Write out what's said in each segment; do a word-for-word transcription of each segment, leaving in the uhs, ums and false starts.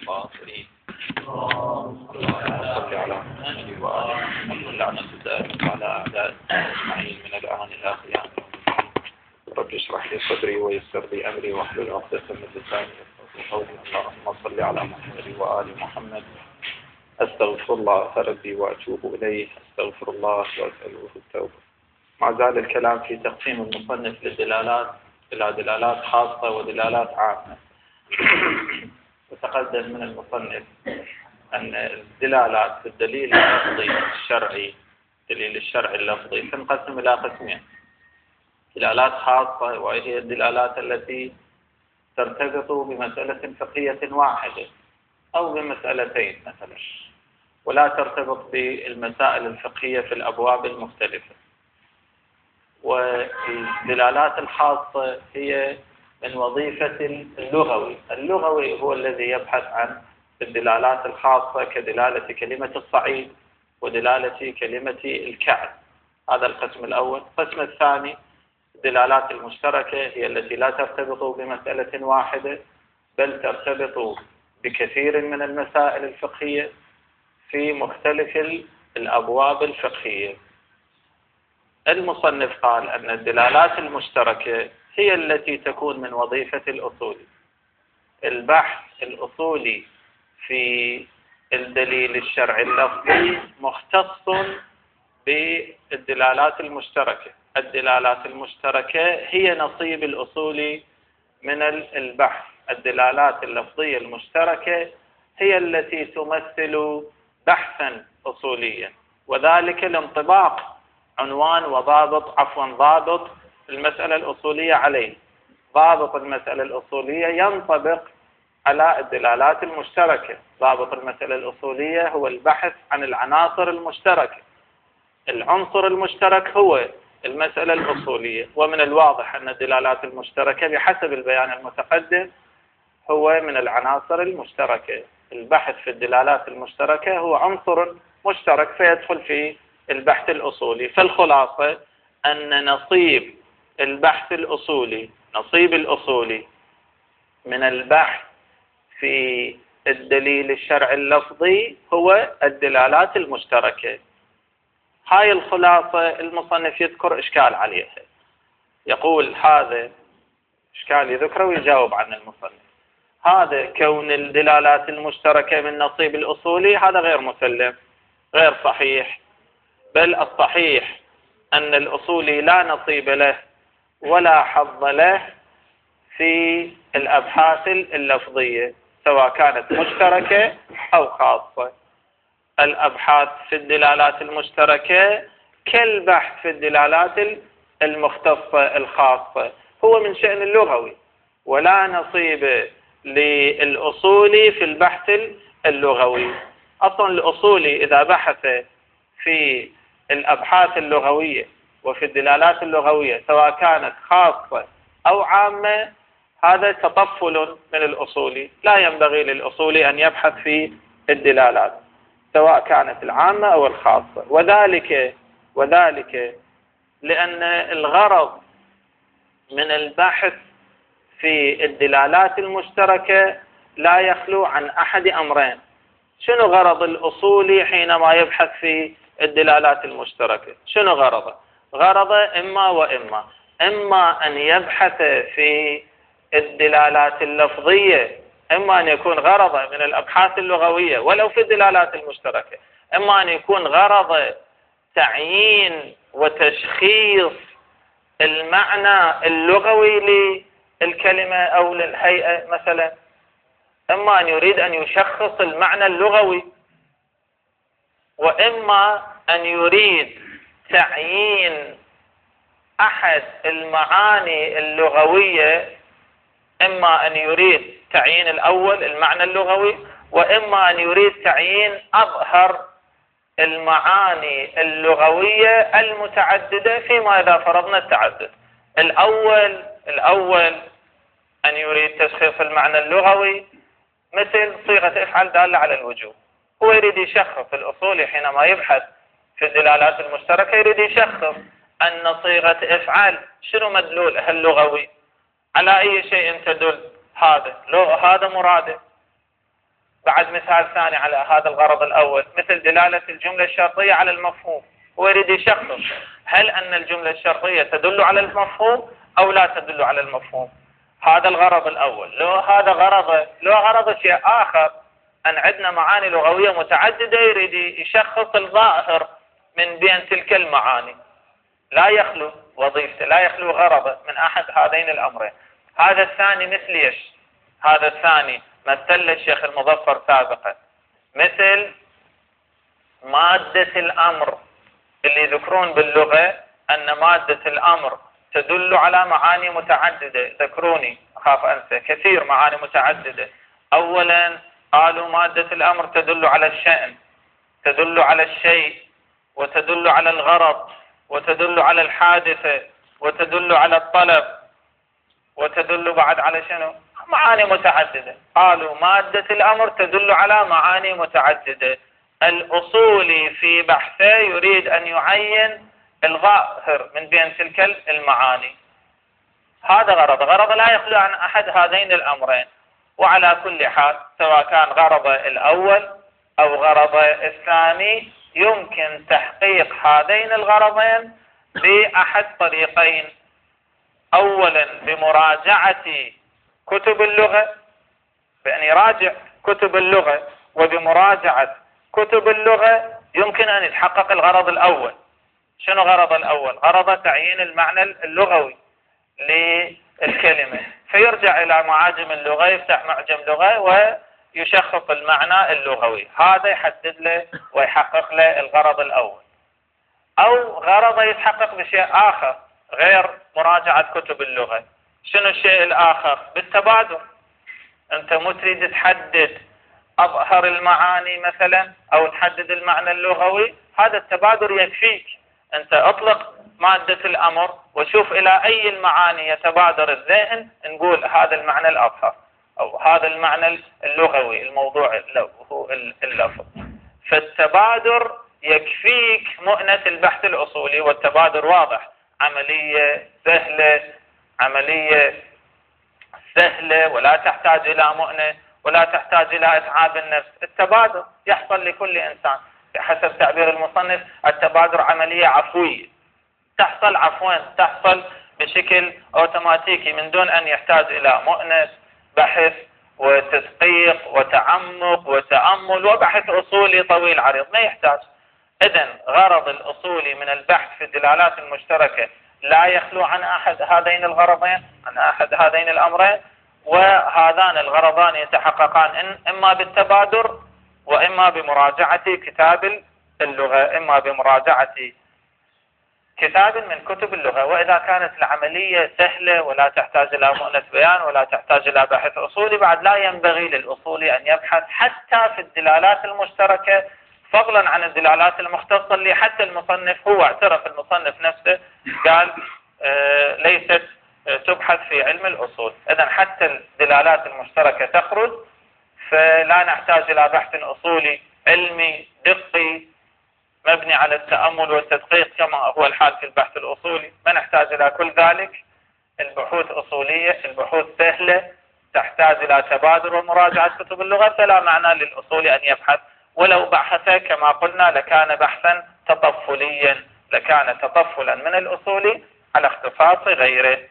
الغافرين. اللهم صل على محمد وآل محمد واللعنة الدائمة على أعداء أجمعين من الآن إلى قيام يوم الدين. رب اشرح لي صدري ويسر لي أمري واحلل عقدة من لساني يفقهوا قولي. اللهم صل على محمد وآل محمد. أستغفر الله ربي وأتوب إليه، أستغفر الله وأسأله التوبة. ما زال الكلام في تقسيم المصنف للدلالات إلى دلالات خاصة ودلالات عامة. وتقدم من المصنف أن الدلالات في الدليل اللفظي الشرعي الدليل الشرعي اللفظي تنقسم إلى قسمين: دلالات خاصة، وهي الدلالات التي ترتبط بمسألة فقهية واحدة أو بمسألتين مثلا، ولا ترتبط بالمسائل الفقهية في الأبواب المختلفة. والدلالات الخاصة هي من وظيفة اللغوي اللغوي هو الذي يبحث عن الدلالات الخاصة كدلالة كلمة الصعيد ودلالة كلمة الكعب. هذا القسم الأول. القسم الثاني الدلالات المشتركة، هي التي لا ترتبط بمسألة واحدة بل ترتبط بكثير من المسائل الفقهية في مختلف الأبواب الفقهية. المصنف قال أن الدلالات المشتركة هي التي تكون من وظيفة الأصولي. البحث الأصولي في الدليل الشرعي اللفظي مختص بالدلالات المشتركة. الدلالات المشتركة هي نصيب الأصولي من البحث. الدلالات اللفظية المشتركة هي التي تمثل بحثا أصوليا، وذلك لانطباق عنوان وضابط عفوا ضابط المسألة الأصولية عليه. ضابط المسألة الأصولية ينطبق على الدلالات المشتركة. ضابط المسألة الأصولية هو البحث عن العناصر المشتركة. العنصر المشترك هو المسألة الأصولية. ومن الواضح أن الدلالات المشتركة بحسب البيان المتقدم هو من العناصر المشتركة. البحث في الدلالات المشتركة هو عنصر مشترك فيدخل في البحث الأصولي. فالخلاصة أن نصيب البحث الأصولي نصيب الأصولي من البحث في الدليل الشرعي اللفظي هو الدلالات المشتركة. هاي الخلاصة المصنف يذكر إشكال عليها. يقول هذا إشكال يذكره ويجاوب عن المصنف. هذا كون الدلالات المشتركة من نصيب الأصولي هذا غير مسلم، غير صحيح. بل الصحيح أن الأصولي لا نصيب له ولا حظ له في الأبحاث اللفظية سواء كانت مشتركة أو خاصة. الأبحاث في الدلالات المشتركة كالبحث في الدلالات المختصة الخاصة، هو من شأن اللغوي، ولا نصيب للأصولي في البحث اللغوي. أصلا الأصولي إذا بحث في الأبحاث اللغوية وفي الدلالات اللغوية سواء كانت خاصة أو عامة، هذا تطفل من الأصولي. لا ينبغي للأصولي أن يبحث في الدلالات سواء كانت العامة أو الخاصة. وذلك وذلك لأن الغرض من البحث في الدلالات المشتركة لا يخلو عن أحد أمرين. شنو غرض الأصولي حينما يبحث في الدلالات المشتركة؟ شنو غرضه؟ غرضه إما وإما إما أن يبحث في الدلالات اللفظية، إما أن يكون غرضه من الأبحاث اللغوية ولو في الدلالات المشتركة، إما أن يكون غرضه تعيين وتشخيص المعنى اللغوي للكلمة أو للهيئة مثلا، إما أن يريد أن يشخص المعنى اللغوي، وإما أن يريد تعيين أحد المعاني اللغوية. إما أن يريد تعيين الأول المعنى اللغوي، وإما أن يريد تعيين أظهر المعاني اللغوية المتعددة فيما إذا فرضنا التعدد. الأول الأول أن يريد تشخيص المعنى اللغوي مثل صيغة افعل دالة على الوجوب. هو يريد يشخص الأصولي حينما يبحث في الدلالات المشتركة، يريد يشخص أن صيغة افعل شنو مدلولها اللغوي، على أي شيء تدل. هذا لو هذا مراده. بعد مثال ثاني على هذا الغرض الأول، مثل دلالة الجملة الشرطية على المفهوم. هو يريد يشخص هل أن الجملة الشرطية تدل على المفهوم أو لا تدل على المفهوم. هذا الغرض الأول. لو هذا غرض لو غرض شيء آخر، أن عندنا معاني لغوية متعددة، يريد يشخص الظاهر من بين تلك المعاني، لا يخلو وظيفته، لا يخلو غرضه من أحد هذين الأمرين. هذا الثاني مثل ايش؟ هذا الثاني مثل الشيخ المظفر سابقا، مثل مادة الأمر اللي يذكرون باللغة أن مادة الأمر تدل على معاني متعددة. ذكروني، أخاف أنسى، كثير معاني متعددة. أولا قالوا مادة الأمر تدل على الشأن، تدل على الشيء، وتدل على الغرض، وتدل على الحادثة، وتدل على الطلب، وتدل بعد على شنو؟ معاني متعددة. قالوا مادة الأمر تدل على معاني متعددة. الأصولي في بحثه يريد أن يعين الظاهر من بين تلك المعاني. هذا غرض غرض لا يخلو عن أحد هذين الأمرين. وعلى كل حال سواء كان غرض الأول أو غرض الثاني، يمكن تحقيق هذين الغرضين بأحد طريقين. أولا بمراجعة كتب اللغة، بأن يراجع كتب اللغة، وبمراجعة كتب اللغة يمكن أن يتحقق الغرض الأول. شنو غرض الأول؟ غرض تعيين المعنى اللغوي للكلمة، فيرجع إلى معاجم اللغة، يفتح معجم لغة ويشخص المعنى اللغوي. هذا يحدد له ويحقق له الغرض الأول. أو غرض يتحقق بشيء آخر غير مراجعة كتب اللغة. شنو الشيء الآخر؟ بالتبادر. أنت مو تريد تحدد أظهر المعاني مثلا أو تحدد المعنى اللغوي، هذا التبادر يكفيك. أنت أطلق مادة الأمر وشوف إلى أي المعاني يتبادر الذهن، نقول هذا المعنى الأظهر أو هذا المعنى اللغوي الموضوع هو اللفظ. فالتبادر يكفيك مؤنة البحث الأصولي، والتبادر واضح، عملية سهلة، عملية سهلة ولا تحتاج إلى مؤنة ولا تحتاج إلى إتعاب النفس. التبادر يحصل لكل إنسان بحسب تعبير المصنف. التبادر عملية عفوية، تحصل عفوا، تحصل بشكل أوتوماتيكي من دون أن يحتاج إلى مؤنة بحث وتدقيق وتعمق وتأمل وبحث أصولي طويل عريض، ما يحتاج. إذن غرض الأصولي من البحث في الدلالات المشتركة لا يخلو عن أحد هذين الغرضين، عن أحد هذين الأمرين. وهذان الغرضان يتحققان إما بالتبادر وإما بمراجعة كتاب اللغة، إما بمراجعة كتاب من كتب اللغة. وإذا كانت العملية سهلة ولا تحتاج إلى مؤنة بيان ولا تحتاج إلى بحث أصولي، بعد لا ينبغي للأصولي أن يبحث حتى في الدلالات المشتركة، فضلا عن الدلالات المختصة اللي حتى المصنف هو اعترف، المصنف نفسه قال آه ليست آه تبحث في علم الأصول. إذن حتى الدلالات المشتركة تخرج، فلا نحتاج إلى بحث أصولي علمي دقي مبني على التأمل والتدقيق كما هو الحال في البحث الأصولي، ما نحتاج إلى كل ذلك. البحوث أصولية، البحوث سهلة، تحتاج إلى تبادر ومراجعة كتب اللغة، فلا معنى للأصول أن يبحث. ولو بحث كما قلنا لكان بحثا تطفليا، لكان تطفلا من الأصول على اختصاص غيره.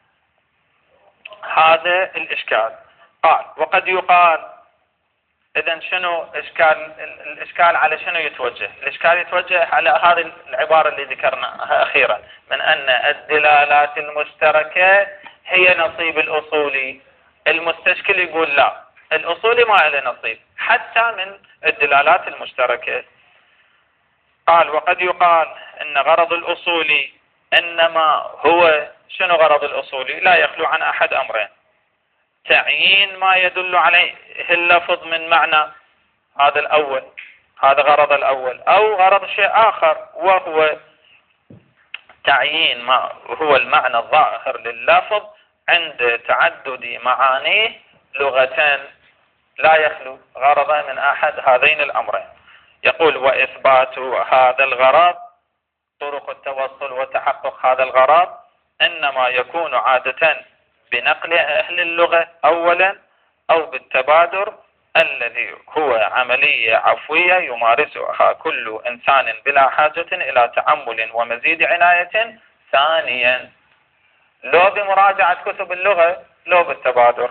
هذا الإشكال. قال وقد يقال. إذن شنو إشكال؟ الإشكال على شنو يتوجه؟ الإشكال يتوجه على هذه العبارة اللي ذكرناها أخيرا، من أن الدلالات المشتركة هي نصيب الأصولي. المستشكل يقول لا، الأصولي ما له نصيب حتى من الدلالات المشتركة. قال وقد يقال إن غرض الأصولي إنما هو شنو غرض الأصولي؟ لا يخلو عن أحد أمرين: تعيين ما يدل عليه اللفظ من معنى، هذا الأول، هذا غرض الأول. أو غرض شيء آخر وهو تعيين ما هو المعنى الظاهر لللفظ عند تعدد معانيه لغتان. لا يخلو غرض من أحد هذين الأمرين. يقول وإثبات هذا الغرض، طرق التوصل وتحقق هذا الغرض إنما يكون عادة بنقل أهل اللغة أولا، أو بالتبادر، الذي هو عملية عفوية يمارسها كل إنسان بلا حاجة إلى تأمل ومزيد عناية. ثانيا، لو بمراجعة كتب اللغة لو بالتبادر.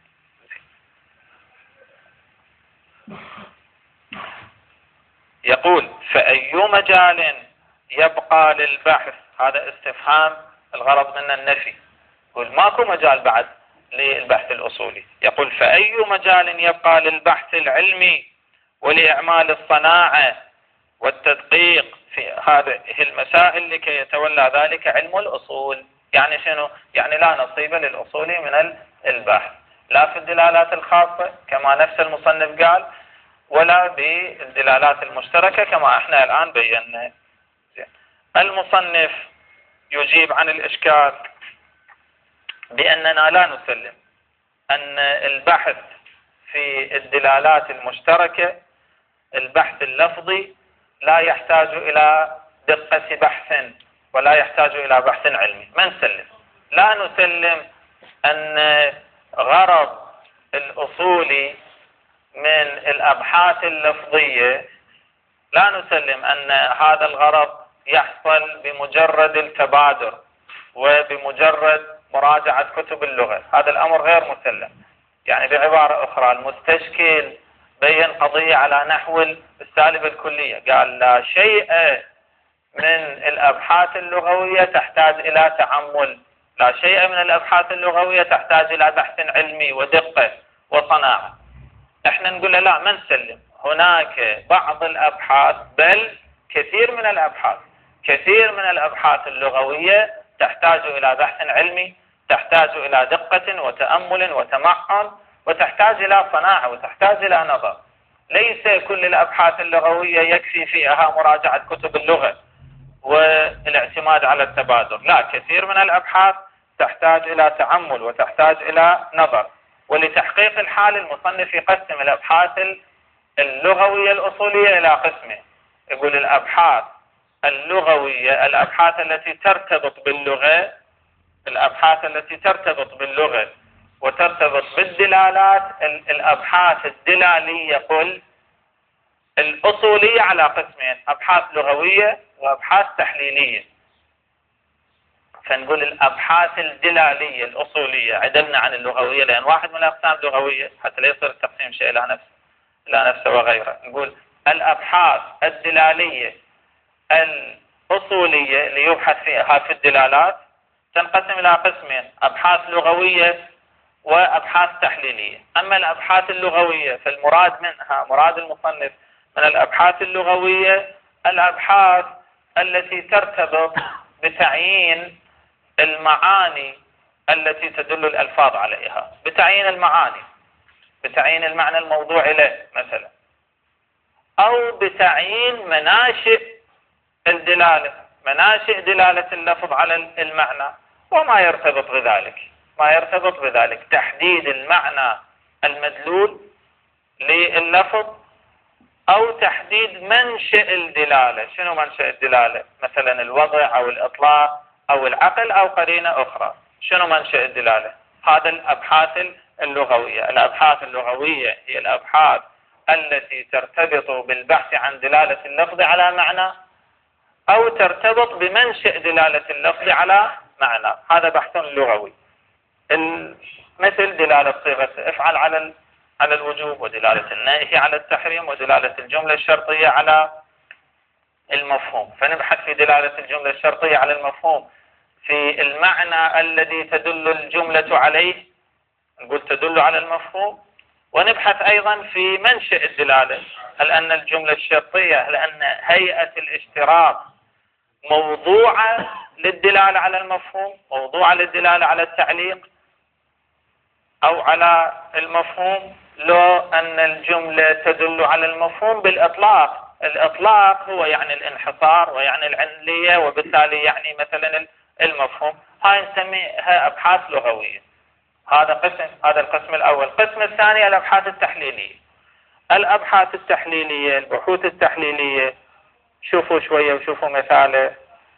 يقول فأي مجال يبقى للبحث، هذا استفهام الغرض منه النفي، يقول ماكو مجال بعد للبحث الأصولي. يقول فأي مجال يبقى للبحث العلمي ولإعمال الصناعة والتدقيق في هذه المسائل لكي يتولى ذلك علم الأصول. يعني شنو؟ يعني لا نصيب للأصولي من البحث، لا في الدلالات الخاصة كما نفس المصنف قال، ولا بالدلالات المشتركة كما احنا الآن بينا. المصنف يجيب عن الإشكال بأننا لا نسلم أن البحث في الدلالات المشتركة البحث اللفظي لا يحتاج إلى دقة بحث ولا يحتاج إلى بحث علمي. ما نسلم، لا نسلم أن غرض الأصولي من الأبحاث اللفظية، لا نسلم أن هذا الغرض يحصل بمجرد التبادر وبمجرد مراجعة كتب اللغة. هذا الأمر غير مسلم. يعني بعبارة أخرى، المستشكل بين قضية على نحو السالب الكلية، قال لا شيء من الأبحاث اللغوية تحتاج إلى تأمل، لا شيء من الأبحاث اللغوية تحتاج إلى بحث علمي ودقة وصناعة. احنا نقول لا، ما نسلم. هناك بعض الأبحاث، بل كثير من الأبحاث كثير من الأبحاث اللغوية تحتاج إلى بحث علمي، تحتاج إلى دقة وتأمل وتمعن، وتحتاج إلى صناعة وتحتاج إلى نظر. ليس كل الأبحاث اللغوية يكفي فيها مراجعة كتب اللغة والاعتماد على التبادر، لا، كثير من الأبحاث تحتاج إلى تأمل وتحتاج إلى نظر. ولتحقيق الحال المصنف يقسم الأبحاث اللغوية الأصولية إلى قسمين. يقول الأبحاث اللغوية، الأبحاث التي ترتبط باللغة، الأبحاث التي ترتبط باللغة وترتبط بالدلالات، الأبحاث الدلالية قل الأصولية على قسمين، أبحاث لغوية وأبحاث تحليلية. فنقول الأبحاث الدلالية الأصولية عدلنا عن اللغوية، لأن واحد من الأقسام لغوية حتى لا يصير التقسيم شيء إلى نفسه إلى نفسه وغيره. نقول الأبحاث الدلالية الأصولية اللي يبحث فيها في الدلالات تنقسم إلى قسمين، أبحاث لغوية وأبحاث تحليلية. أما الأبحاث اللغوية فالمراد منها، مراد المصنف من الأبحاث اللغوية الأبحاث التي ترتبط بتعيين المعاني التي تدل الألفاظ عليها، بتعيين المعاني، بتعيين المعنى الموضوع له مثلا، أو بتعيين مناشئ الدلالة، مناشئ دلالة اللفظ على المعنى وما يرتبط بذلك، ما يرتبط بذلك تحديد المعنى المدلول لللفظ، أو تحديد منشئ الدلالة. شنو منشئ الدلالة؟ مثلا الوضع أو الإطلاق أو العقل أو قرينة أخرى. شنو منشئ الدلالة؟ هذا الأبحاث اللغوية. الأبحاث اللغوية هي الأبحاث التي ترتبط بالبحث عن دلالة اللفظ على معنى، أو ترتبط بمنشئ دلالة اللفظ على معنى. هذا بحث لغوي، مثل دلالة صيغة افعل على على الوجوب، ودلالة النهي على التحريم، ودلالة الجملة الشرطية على المفهوم. فنبحث في دلالة الجملة الشرطية على المفهوم في المعنى الذي تدل الجملة عليه، نقول تدل على المفهوم. ونبحث أيضا في منشئ الدلالة، هل أن الجملة الشرطية، هل أن هيئة الاشتراك موضوعة للدلالة على المفهوم، موضوعة للدلالة على التعليق أو على المفهوم، لو أن الجملة تدل على المفهوم بالإطلاق. الإطلاق هو يعني الانحصار ويعني العنلية، وبالتالي يعني مثلا المفهوم. هاي نسميها أبحاث لغوية. هذا قسم، هذا القسم الأول. القسم الثاني الأبحاث التحليلية. الأبحاث التحليلية، البحوث التحليلية، شوفوا شوية وشوفوا مثاله.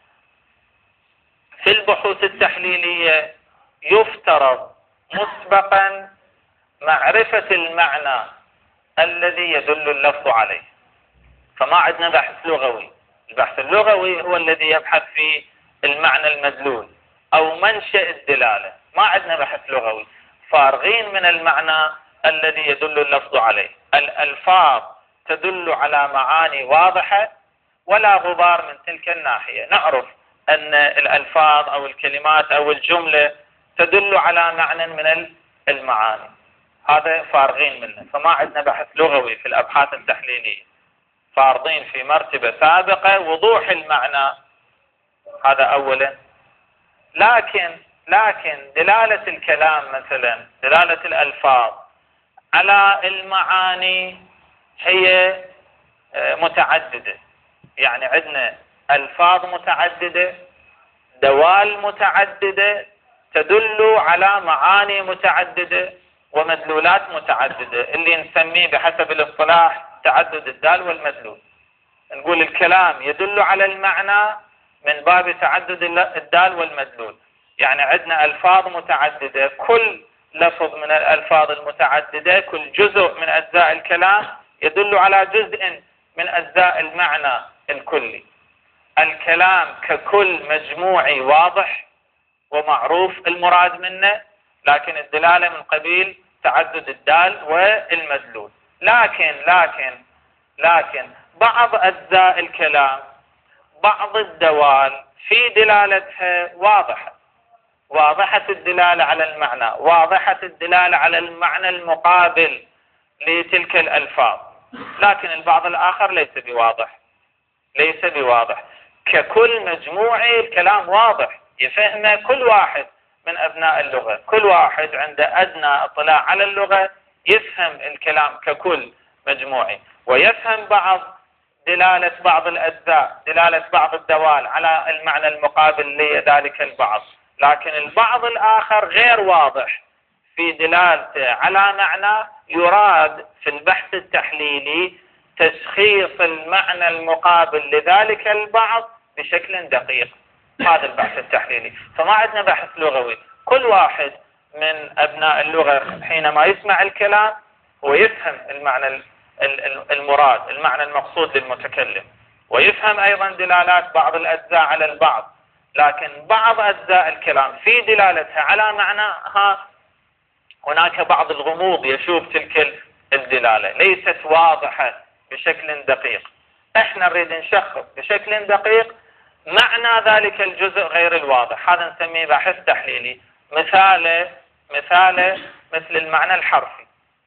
في البحوث التحليلية يفترض مسبقا معرفة المعنى الذي يدل اللفظ عليه. فما عندنا بحث لغوي. البحث اللغوي هو الذي يبحث في المعنى المدلول أو منشأ الدلالة. ما عندنا بحث لغوي، فارغين من المعنى الذي يدل اللفظ عليه. الألفاظ تدل على معاني واضحة ولا غبار من تلك الناحية. نعرف أن الألفاظ أو الكلمات أو الجملة تدل على معنى من المعاني، هذا فارغين منه. فما عندنا بحث لغوي في الأبحاث التحليلية، فارضين في مرتبة سابقة وضوح المعنى، هذا أولا. لكن لكن دلالة الكلام مثلا، دلالة الألفاظ على المعاني هي متعددة. يعني عندنا ألفاظ متعددة، دوال متعددة تدل على معاني متعددة ومدلولات متعددة، اللي نسميه بحسب الاصطلاح تعدد الدال والمدلول. نقول الكلام يدل على المعنى من باب تعدد الدال والمدلول. يعني عندنا ألفاظ متعددة، كل لفظ من الألفاظ المتعددة، كل جزء من أجزاء الكلام يدل على جزء من أجزاء المعنى الكلي. الكلام ككل مجموعي واضح ومعروف المراد منه، لكن الدلالة من قبيل تعدد الدال والمدلول. لكن لكن لكن بعض أجزاء الكلام، بعض الدوال في دلالتها واضحة، واضحة الدلالة على المعنى، واضحة الدلالة على المعنى المقابل لتلك الألفاظ، لكن البعض الآخر ليس بواضح، ليس بواضح. ككل مجموعي الكلام واضح، يفهمه كل واحد من أبناء اللغة، كل واحد عنده أدنى اطلاع على اللغة يفهم الكلام ككل مجموعي، ويفهم بعض دلالة بعض الأجزاء، دلالة بعض الدوال على المعنى المقابل لذلك البعض. لكن البعض الآخر غير واضح في دلالته على معنى، يراد في البحث التحليلي تشخيص المعنى المقابل لذلك البعض بشكل دقيق. هذا البحث التحليلي. فما عندنا بحث لغوي. كل واحد من أبناء اللغة حينما يسمع الكلام ويفهم المعنى المراد، المعنى المقصود للمتكلم، ويفهم أيضا دلالات بعض الأجزاء على البعض، لكن بعض أجزاء الكلام في دلالتها على معناها هناك بعض الغموض يشوب تلك الدلالة، ليست واضحة بشكل دقيق. احنا نريد نشخص بشكل دقيق معنى ذلك الجزء غير الواضح، هذا نسميه بحث تحليلي. مثاله مثاله مثل المعنى الحرفي،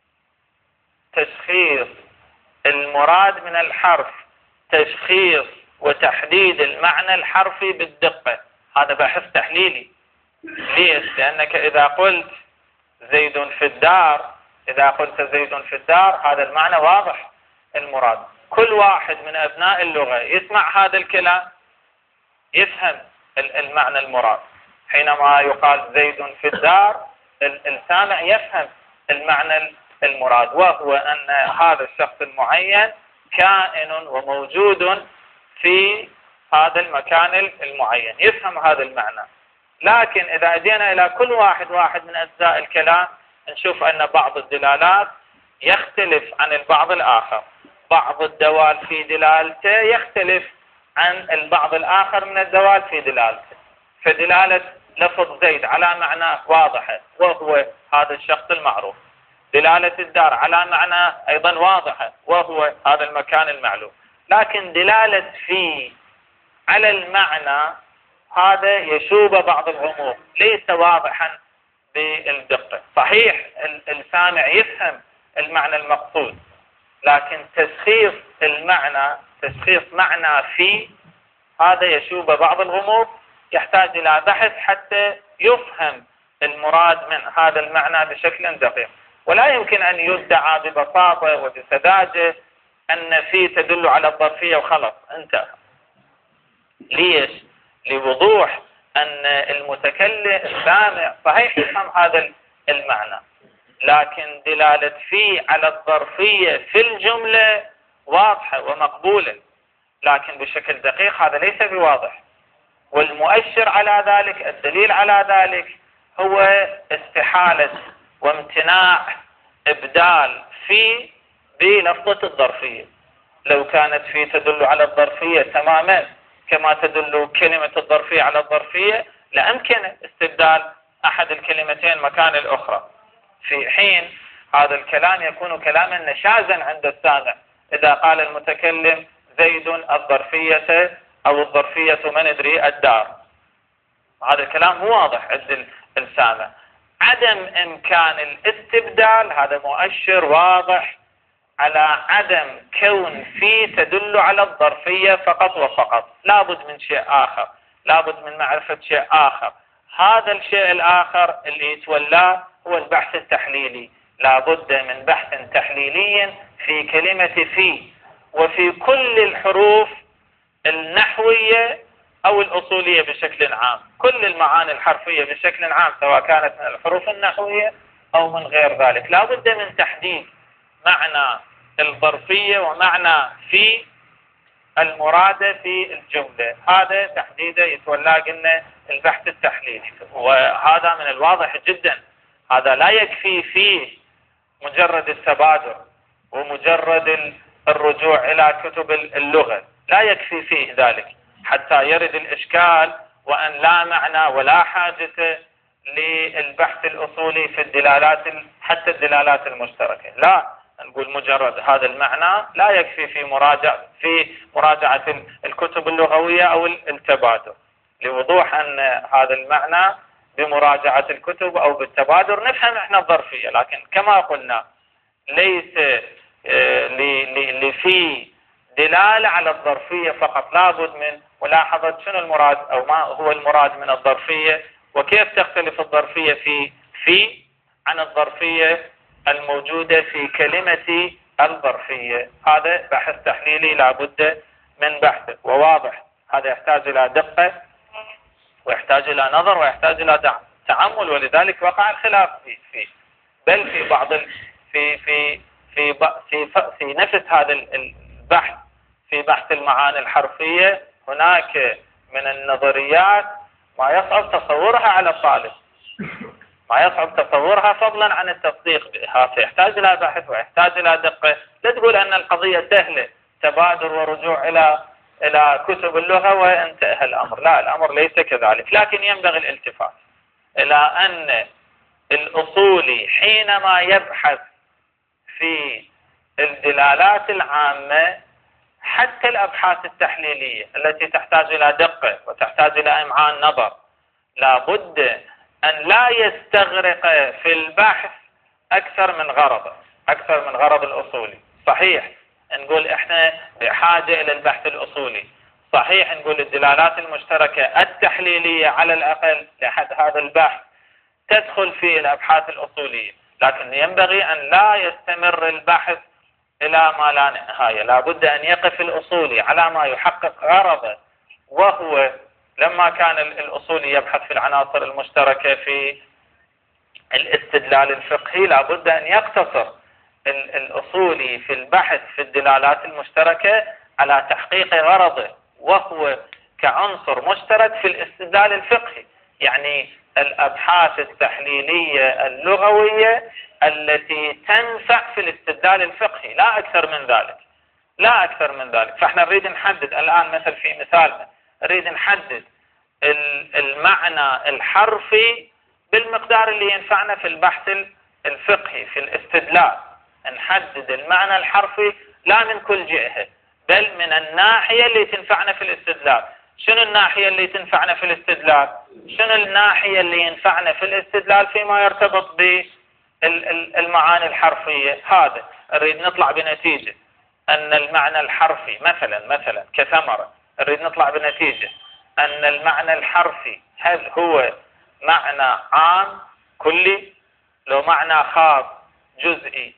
تشخيص المراد من الحرف، تشخيص وتحديد المعنى الحرفي بالدقة، هذا بحث تحليلي. ليش؟ لأنك إذا قلت زيد في الدار، إذا قلت زيد في الدار هذا المعنى واضح المراد. كل واحد من أبناء اللغة يسمع هذا الكلام يفهم المعنى المراد. حينما يقال زيد في الدار السامع يفهم المعنى المراد، وهو أن هذا الشخص المعين كائن وموجود في هذا المكان المعين، يفهم هذا المعنى. لكن إذا أجينا إلى كل واحد واحد من أجزاء الكلام نشوف أن بعض الدلالات يختلف عن البعض الآخر، بعض الدوال في دلالته يختلف عن البعض الآخر من الدوال في دلالته. فدلالة لفظ زيد على معنى واضحة وهو هذا الشخص المعروف، دلالة الدار على معنى أيضا واضحة وهو هذا المكان المعلوم، لكن دلالة في على المعنى هذا يشوب بعض الغموض، ليس واضحا بالدقة. صحيح السامع يفهم المعنى المقصود، لكن تشخيص المعنى، تشخيص معنى في، هذا يشوب بعض الغموض، يحتاج إلى بحث حتى يفهم المراد من هذا المعنى بشكل دقيق. ولا يمكن أن يدعى ببساطة وبسذاجة أن في تدل على الظرفية وخلص انتهى. ليش؟ لوضوح أن المتكلم السامع صحيح يفهم هذا المعنى، لكن دلالة في على الظرفية في الجملة واضحة ومقبولة، لكن بشكل دقيق هذا ليس بواضح. والمؤشر على ذلك، الدليل على ذلك هو استحالة وامتناع إبدال في بلفظة الظرفية. لو كانت في تدل على الظرفية تماما كما تدل كلمة الظرفية على الظرفية لأمكن استبدال أحد الكلمتين مكان الأخرى، في حين هذا الكلام يكون كلاما نشازا عند السامع إذا قال المتكلم زيد الظرفية أو الظرفية ما ندري الدار. هذا الكلام مو واضح عند السامع. عدم إمكان الاستبدال هذا مؤشر واضح على عدم كون في تدل على الظرفية فقط وفقط، لابد من شيء آخر، لابد من معرفة شيء آخر. هذا الشيء الآخر اللي يتولاه هو البحث التحليلي. لابد من بحث تحليلي في كلمة في وفي كل الحروف النحوية أو الأصولية بشكل عام، كل المعاني الحرفية بشكل عام سواء كانت من الحروف النحوية أو من غير ذلك. لابد من تحديد معنى الظرفية ومعنى في المرادة في الجملة. هذا تحديده يتولى قلنا البحث التحليلي، وهذا من الواضح جدا. هذا لا يكفي فيه مجرد التبادر ومجرد الرجوع إلى كتب اللغة، لا يكفي فيه ذلك حتى يرد الإشكال وأن لا معنى ولا حاجة للبحث الأصولي في الدلالات حتى الدلالات المشتركة. لا نقول مجرد هذا المعنى لا يكفي في مراجعة في مراجعة الكتب اللغوية أو التبادر. لوضوح أن هذا المعنى بمراجعة الكتب أو بالتبادر نفهم احنا الظرفية، لكن كما قلنا ليس لفي دلالة على الظرفية فقط، لابد من ملاحظة شنو المراد أو ما هو المراد من الظرفية، وكيف تختلف الظرفية في في عن الظرفية الموجودة في كلمة الظرفية. هذا بحث تحليلي لابد من بحثه وواضح. هذا يحتاج إلى دقة ويحتاج إلى نظر ويحتاج إلى تعمل، ولذلك وقع الخلاف فيه في بل في بعض ال في في في في, في نفس هذا البحث في بحث المعاني الحرفية هناك من النظريات ما يصعب تصورها على الطالب، ما يصعب تصورها فضلا عن التصديق بها، فيحتاج إلى بحث ويحتاج إلى دقة. لا تقول أن القضية سهلة تبادر ورجوع إلى إلى كتب اللغة وانتهى الأمر، لا، الأمر ليس كذلك. لكن ينبغي الالتفات إلى أن الأصولي حينما يبحث في الدلالات العامة حتى الأبحاث التحليلية التي تحتاج إلى دقة وتحتاج إلى إمعان نظر، لابد أن لا يستغرق في البحث أكثر من غرض أكثر من غرض الأصولي. صحيح نقول إحنا بحاجة إلى البحث الأصولي، صحيح نقول الدلالات المشتركة التحليلية على الأقل لحد هذا البحث تدخل في الأبحاث الأصولية، لكن ينبغي أن لا يستمر البحث إلى ما لا نهاية. لابد أن يقف الأصولي على ما يحقق غرضه، وهو لما كان الأصولي يبحث في العناصر المشتركة في الاستدلال الفقهي لابد أن يقتصر الأصولي في البحث في الدلالات المشتركة على تحقيق غرضه، وهو كعنصر مشترك في الاستدلال الفقهي، يعني الأبحاث التحليلية اللغوية التي تنفع في الاستدلال الفقهي، لا أكثر من ذلك، لا أكثر من ذلك. فإحنا نريد نحدد الآن مثل في مثالنا، نريد نحدد المعنى الحرفي بالمقدار اللي ينفعنا في البحث الفقهي في الاستدلال. نحدد المعنى الحرفي لا من كل جهة بل من الناحية اللي تنفعنا في الاستدلال. شنو الناحية اللي تنفعنا في الاستدلال؟ شنو الناحية اللي ينفعنا في الاستدلال فيما يرتبط بالمعاني الحرفية؟ هذا نريد نطلع بنتيجة أن المعنى الحرفي مثلا مثلا كثمرة، نريد نطلع بنتيجة أن المعنى الحرفي هل هو معنى عام كلي لو معنى خاص جزئي؟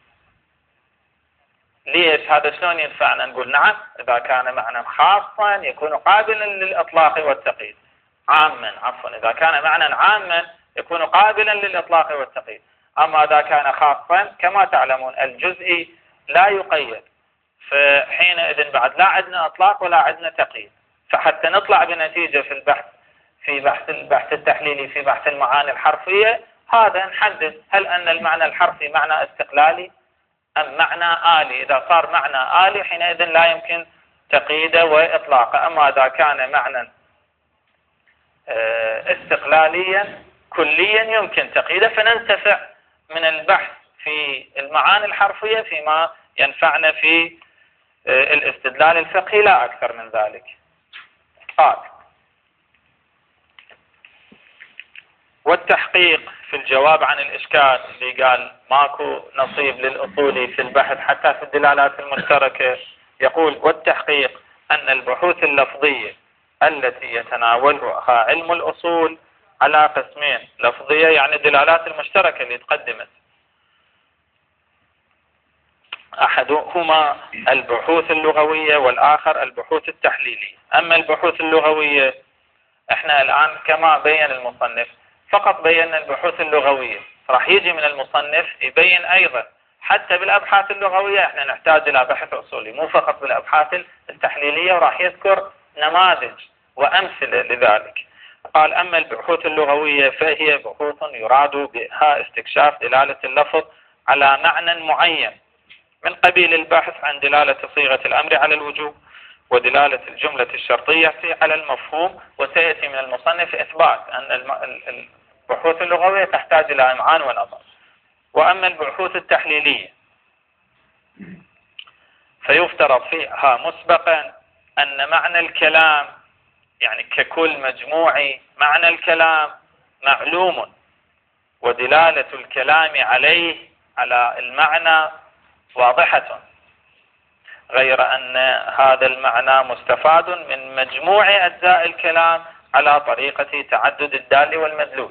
ليش؟ هذا شلون ينفعنا؟ نقول نعم، إذا كان معنى خاصا يكون قابلا للإطلاق والتقييد، عاما عفوا إذا كان معنى عاما يكون قابلا للإطلاق والتقييد. أما إذا كان خاصا كما تعلمون الجزئي لا يقيد، فحينئذ بعد لا عندنا إطلاق ولا عندنا تقييد. فحتى نطلع بنتيجة في البحث في بحث البحث التحليلي في بحث المعاني الحرفية، هذا نحدد هل أن المعنى الحرفي معنى استقلالي أم معنى آلي. إذا صار معنى آلي حينئذ لا يمكن تقييده وإطلاقه. أما إذا كان معنى استقلاليا كليا يمكن تقييده، فننتفع من البحث في المعاني الحرفية فيما ينفعنا في الاستدلال الفقهي لا أكثر من ذلك. قال: والتحقيق في الجواب عن الإشكال اللي قال ماكو نصيب للأصولي في البحث حتى في الدلالات المشتركة، يقول: والتحقيق أن البحوث اللفظية التي يتناولها علم الأصول على قسمين: لفظية يعني الدلالات المشتركة اللي تقدمت، أحدهما البحوث اللغوية والآخر البحوث التحليلية. أما البحوث اللغوية احنا الآن كما بين المصنف فقط بينا البحوث اللغوية، راح يجي من المصنف يبين أيضا حتى بالأبحاث اللغوية احنا نحتاج إلى بحث أصولي، مو فقط بالأبحاث التحليلية، وراح يذكر نماذج وأمثلة لذلك. قال: أما البحوث اللغوية فهي بحوث يراد بها استكشاف دلالة اللفظ على معنى معين من قبيل البحث عن دلالة صيغة الأمر على الوجوب ودلالة الجملة الشرطية على المفهوم. وسيأتي من المصنف إثبات أن البحوث اللغوية تحتاج إلى إمعان ونظر. وأما البحوث التحليلية فيفترض فيها مسبقا أن معنى الكلام يعني ككل مجموعي معنى الكلام معلوم، ودلالة الكلام عليه على المعنى واضحة، غير أن هذا المعنى مستفاد من مجموع أجزاء الكلام على طريقة تعدد الدال والمدلول،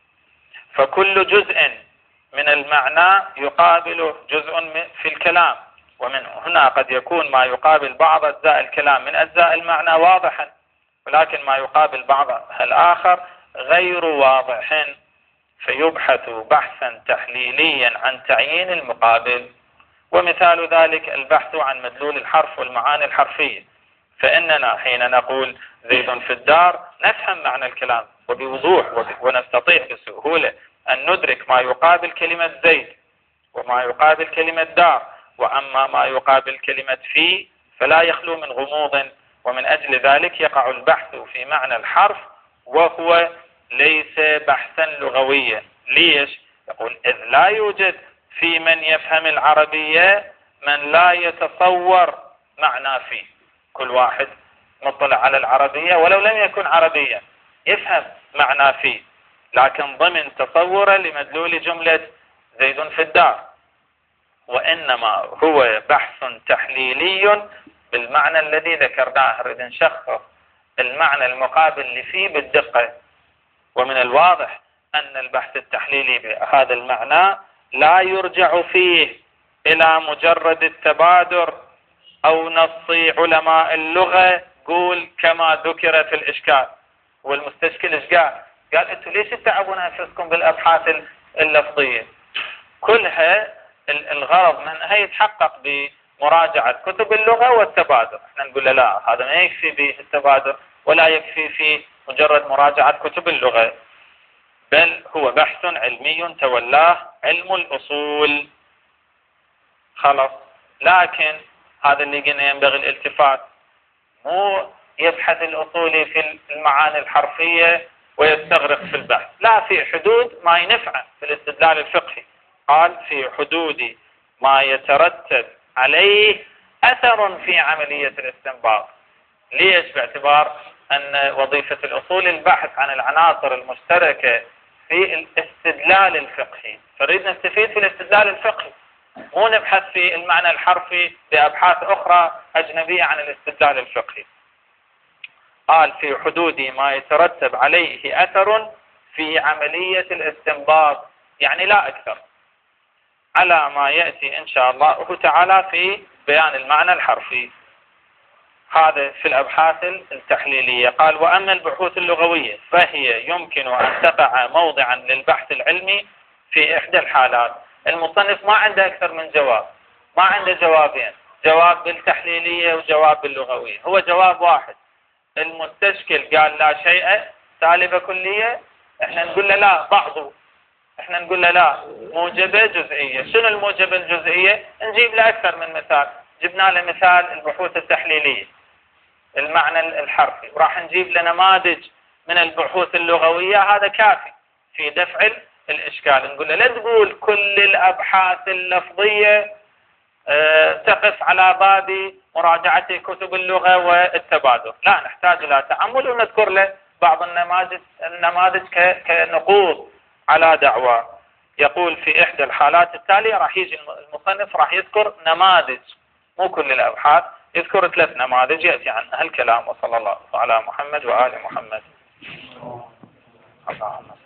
فكل جزء من المعنى يقابل جزء في الكلام، ومن هنا قد يكون ما يقابل بعض أجزاء الكلام من أجزاء المعنى واضحا، ولكن ما يقابل بعض الآخر غير واضح، فيبحث بحثا تحليليا عن تعيين المقابل. ومثال ذلك البحث عن مدلول الحرف والمعاني الحرفية، فإننا حين نقول زيد في الدار نفهم معنى الكلام وبوضوح، ونستطيع بسهولة أن ندرك ما يقابل كلمة زيد وما يقابل كلمة دار. وأما ما يقابل كلمة في فلا يخلو من غموض، ومن أجل ذلك يقع البحث في معنى الحرف وهو ليس بحثا لغويا. ليش؟ يقول: إذ لا يوجد في من يفهم العربية من لا يتصور معنى فيه. كل واحد مطلع على العربية ولو لم يكن عربيا يفهم معنى فيه، لكن ضمن تصوره لمدلول جملة زيد في الدار، وإنما هو بحث تحليلي بالمعنى الذي ذكرناه، نريد نشخص المعنى المقابل اللي فيه بالدقة. ومن الواضح أن البحث التحليلي بهذا المعنى لا يرجع فيه إلى مجرد التبادر أو نص علماء اللغة قول كما ذكر في الإشكال. والمستشكل إيش قال؟ قال: أنتم ليش تتعبون أنفسكم بالأبحاث اللفظية؟ كلها الغرض منها يتحقق بمراجعة كتب اللغة والتبادر. احنا نقول لا، هذا ما يكفي به التبادر ولا يكفي في مجرد مراجعة كتب اللغة، بل هو بحث علمي تولاه علم الأصول. خلاص، لكن هذا اللي قلنا ينبغي الالتفات، مو يبحث الأصولي في المعاني الحرفية ويستغرق في البحث، لا، في حدود ما ينفع في الاستدلال الفقهي. قال: في حدود ما يترتب عليه أثر في عملية الاستنباط. ليش؟ باعتبار أن وظيفة الأصول البحث عن العناصر المشتركة في الاستدلال الفقهي، فنريد نستفيد في الاستدلال الفقهي، مو نبحث في المعنى الحرفي بأبحاث أخرى أجنبية عن الاستدلال الفقهي. قال: في حدود ما يترتب عليه أثر في عملية الاستنباط، يعني لا أكثر، على ما يأتي إن شاء الله تعالى في بيان المعنى الحرفي. هذا في الأبحاث التحليلية. قال: وأما البحوث اللغوية فهي يمكن أن تقع موضعا للبحث العلمي في إحدى الحالات. المصنف ما عنده أكثر من جواب، ما عنده جوابين، جواب بالتحليلية وجواب باللغوية، هو جواب واحد. المستشكل قال لا شيء سالبة كلية، احنا نقول له لا، بعضه احنا نقول له لا، موجبة جزئية. شنو الموجبة الجزئية؟ نجيب له أكثر من مثال. جبنا له مثال البحوث التحليلية، المعنى الحرفي، وراح نجيب له نماذج من البحوث اللغوية. هذا كافي في دفع الإشكال. نقول له لا تقول كل الأبحاث اللفظية اه تقف على باب مراجعة كتب اللغة والتبادل، لا، نحتاج إلى تأمل ونذكر له بعض النماذج النماذج كنقوض على دعوى. يقول في إحدى الحالات التالية راح يجي المصنف راح يذكر نماذج، مو كل الأبحاث، يذكر ثلاث نماذج يأتي عنها الكلام. وصلى الله على محمد وآل محمد. اللهم